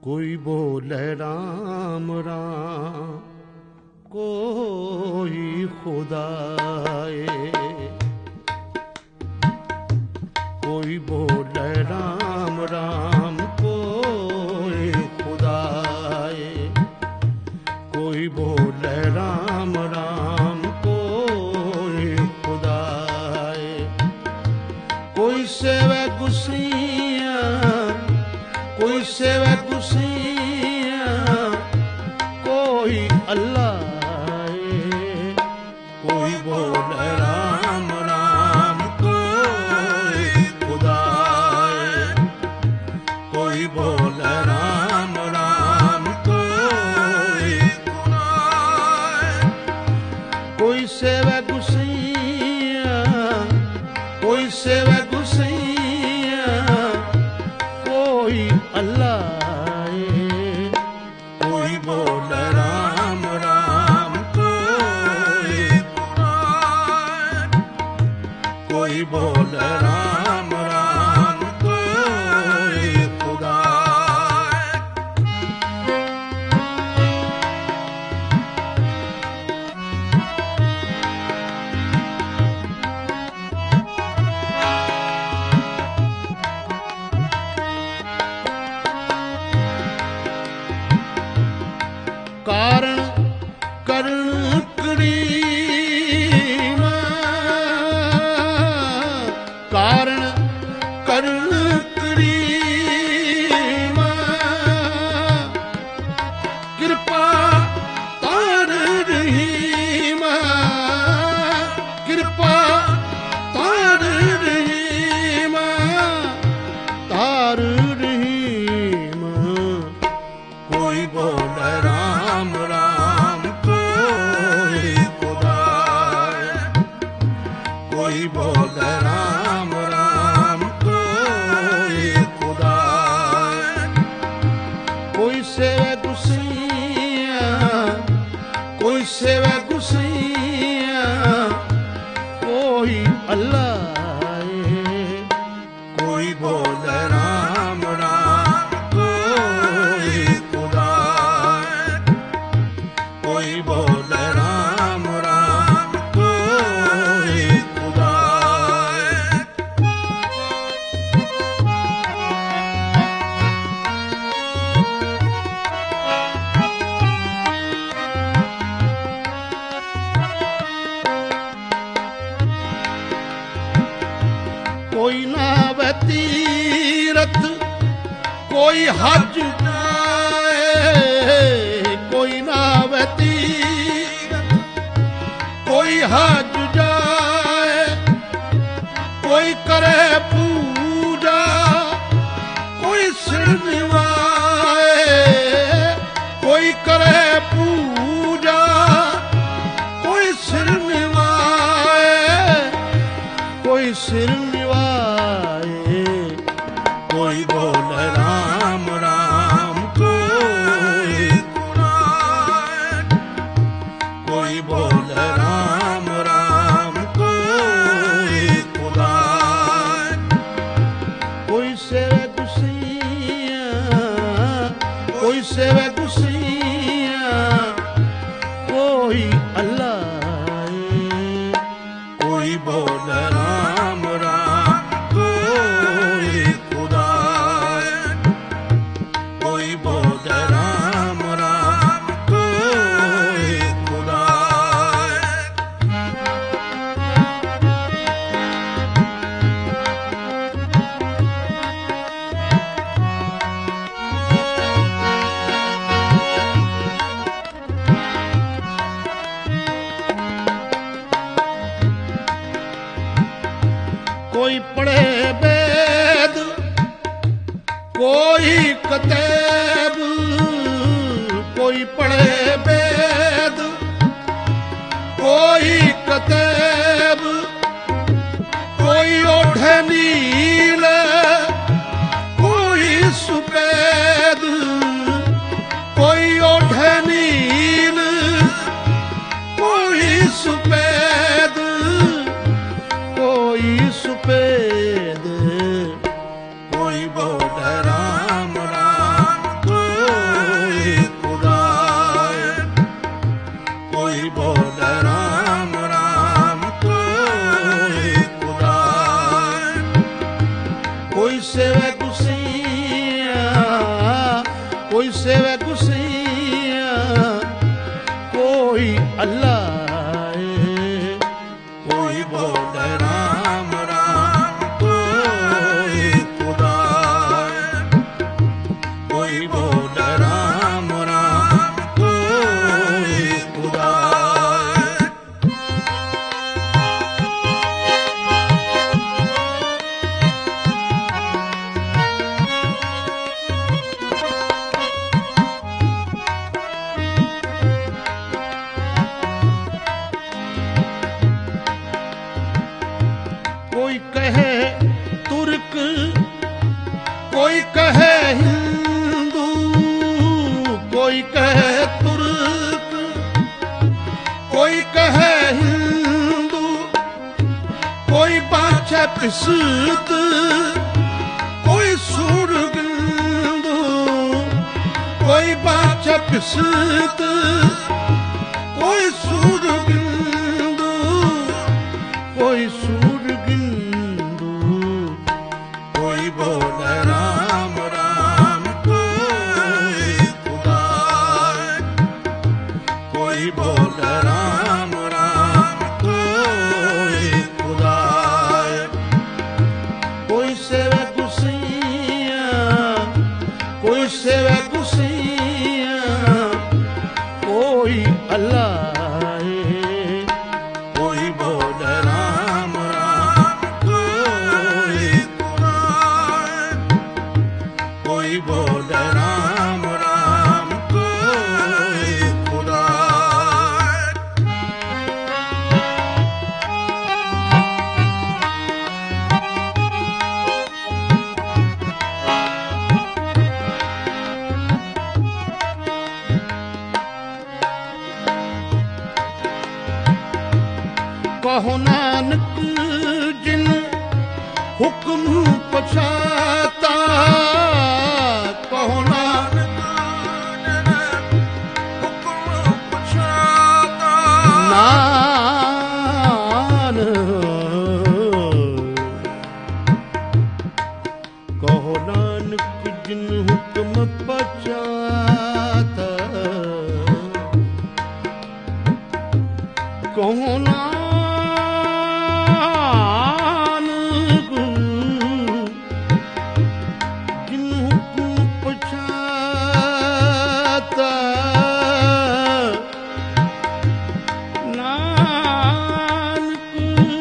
कोई बोले राम राम, कोई खुदाए। कोई बोले राम राम, कोई खुदाए। कोई बोले राम राम, कोई खुदाए। कोई सेवे गुसिया, कोई सेवे गुसिया, कोई अल्लाह। कोई बोले राम राम, कोई खुदाए। कोई बोले राम राम, कोई खुदाए। कोई सेवे गुसिया, कोई सेवे गुसिया, कोई अल्लाह। कोई बोले राम राम, कोई खुदाए। कोई बोले राम राम, कोई खुदाए। कारण करण करीम, कारण करण करीम। कृपा तार रहीम, कृपा तार रहीम, तार रहीम। कोई बोले राम राम, कोई खुदाए। कोई बोले राम राम, कोई खुदाए। कोई सेवे गुसिया, कोई सेवे गुसिया, कोई अल्लाह। कोई बोले राम राम, कोई खुदाए। कोई बोले राम राम, कोई खुदाए। कोई नावे तीरथ, कोई हज जाए। कोई नावे तीरथ, कोई हज जाए। कोई करे पूजा, कोई सिर निवाए। कोई करे पूजा, कोई सिर निवाए। कोई सिर निवाए। कोई बोले राम राम, कोई खुदाए। कोई बोले राम राम, कोई खुदाए। कोई सेवे गुसिया, कोई सेवे गुसिया, कोई अल्लाह। कोई बोले राम राम, कोई खुदाए। कोई बोले राम राम, कोई खुदाए। कोई पढ़े वेद, कोई कतेब। कोई पढ़े वेद, कोई कतेब। कोई ओढ़े नील, कोई सुपेद। कोई ओढ़े नील, कोई सुपेद। कोई सुपेद। कोई बोले राम राम, कोई सेवे गुसैया, कोई सेवे गुसैया, कोई अल्लाह है, कोई बोले राम राम, कोई खुदा है, कोई बोले राम राम, कोई खुदा है। कोई कहे तुर्क, कोई कहे हिंदू, कोई कहे तुर्क, कोई कहे हिंदू, कोई बाछे पिसत, कोई सूर गिंदू, कोई बाछे पिसत, कोई सूर गिंदू, कोई सूर गिंदू, कोई बोले राम राम, कोई खुदा है, कोई बोले राम राम, कोई खुदा है। कोई सेवे गुसैया, कोई सेवे गुसैया, कोई अल्लाह है, कोई बोले राम राम, कोई खुदा है, कोई बोले राम राम, कोई खुदा है। कहो नानक जिन हुक्म पछाता, कहो नानक जिन हुक्म पछाता, कहो नानक जिन हुक्म पछाता, कहो नानक जिन हुक्म पछाता, नानक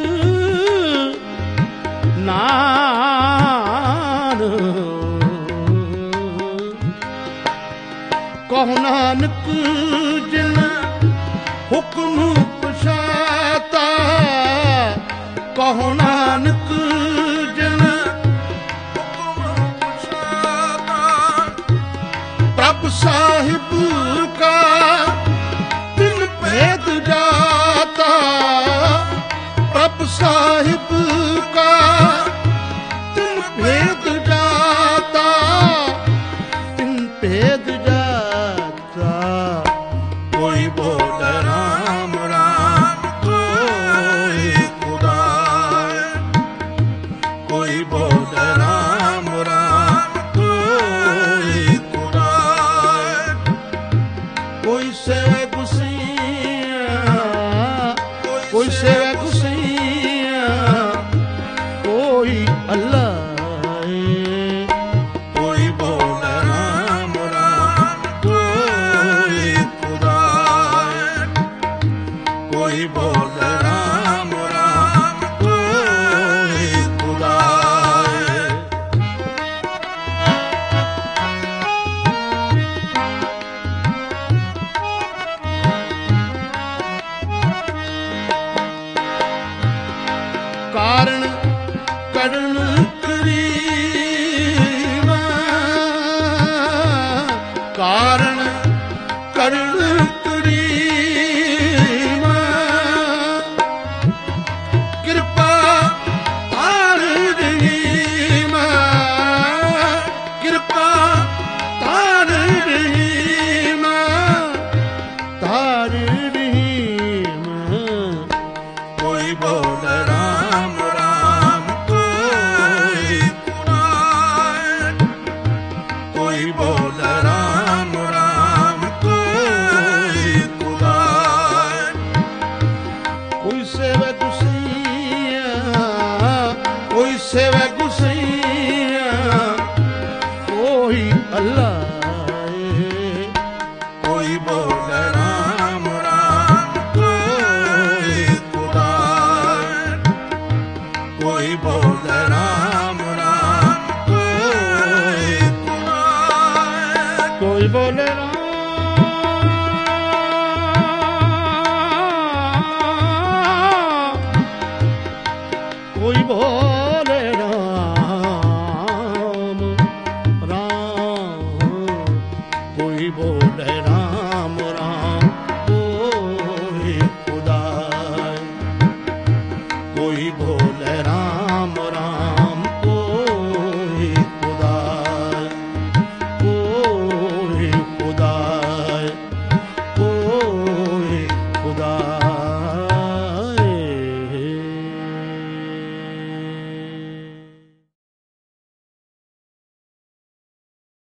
कहो नानक जिन हुक्म पछाता, कहो नानक जिन हुक्म पछाता, प्रभ साहिब का तिन भेद जाता, प्रभ साहिब का तिन भेद जाता, तिन भेद जाता, कोई बोले राम राम, कोई खुदा है, अल्लाह कोई बोले राम राम कोई खुदा कोई बोले राम राम कोई खुदा कोई बोले